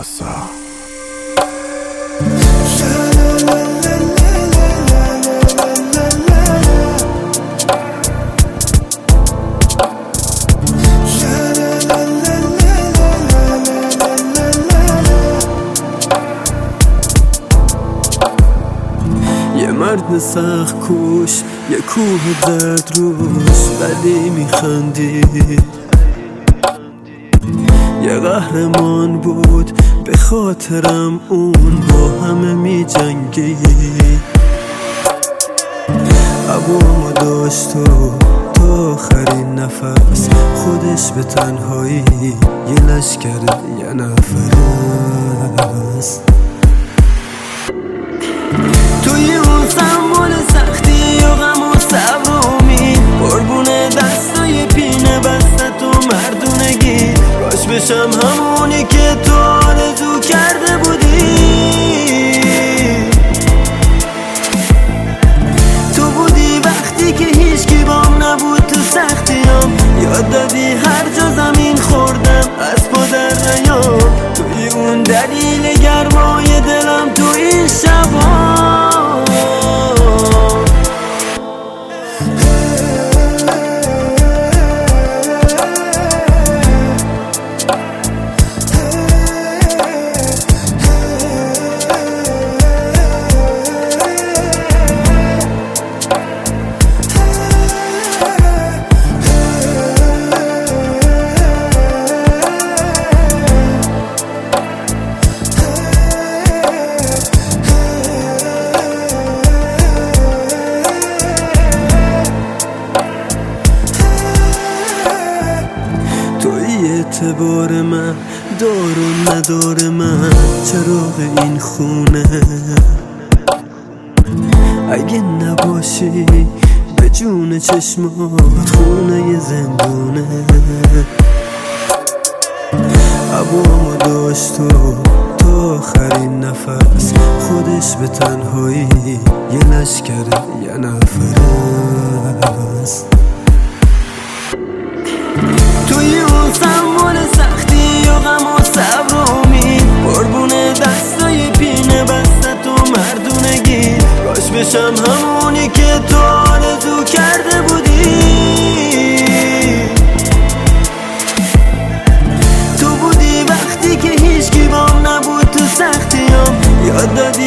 Sasa. یه مرد سخت کوش، یه کوه درد روش، ولی میخندید. یه قهرمان بود به خاطرم، اون با همه میجنگید. ابوامو داشت و تا آخرین نفس خودش به تنهایی یه لشکر یه نفر است. توی اون سمبول سختی و غم و صبر و امید، قربون دستای پینه بستت و مردونگی، کاش بشم همونی که تو آرزو کرده بودی. تو بودی وقتی که هیچکی بام نبود تو سختیام، یاد دادی هر جا زمین خوردم از پا در نیام. توی اون دلیل گرمای دلم تو این شبا. توی اعتبار من، دار و ندار من، چراغ این خونه. اگه نباشی به جون چشمات خونه ی زندونه. ابوامو داشت و تا آخرین نفس خودش به تنهایی یه لشکر یه نفر است. توی اون سمبول سختی و غم و صبر و امید، قربون دستای پینه بستت و مردونگی، کاش بشم همونی که تو آرزو کرده بودی. تو بودی وقتی که هیچکی بام نبود تو سختیام، یاد دادی